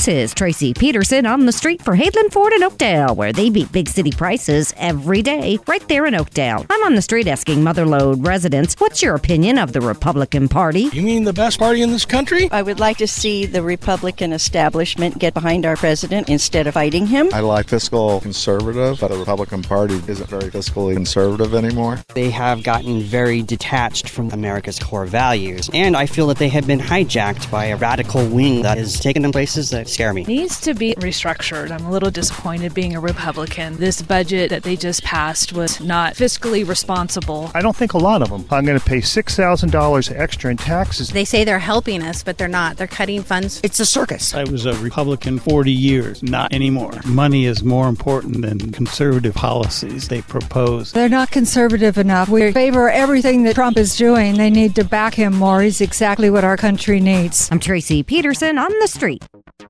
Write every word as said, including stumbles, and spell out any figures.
is Tracy Peterson on the street for Hadeland Ford in Oakdale, where they beat big city prices every day, right there in Oakdale. I'm on the street asking Motherlode residents, what's your opinion of the Republican Party? You mean the best party in this country? I would like to see the Republican establishment get behind our president instead of fighting him. I like fiscal conservative, but the Republican Party isn't very fiscally conservative anymore. They have gotten very detached from America's core values, and I feel that they have been hijacked by a radical wing that has taken them places that scare me. Needs to be restructured. I'm a little disappointed being a Republican. This budget that they just passed was not fiscally responsible. I don't think a lot of them. I'm going to pay six thousand dollars extra in taxes. They say they're helping us, but they're not. They're cutting funds. It's a circus. I was a Republican forty years, not anymore. Money is more important than conservative policies they propose. They're not conservative enough. We favor everything that Trump is doing. They need to back him more. He's exactly what our country needs. I'm Tracy Peterson on the street.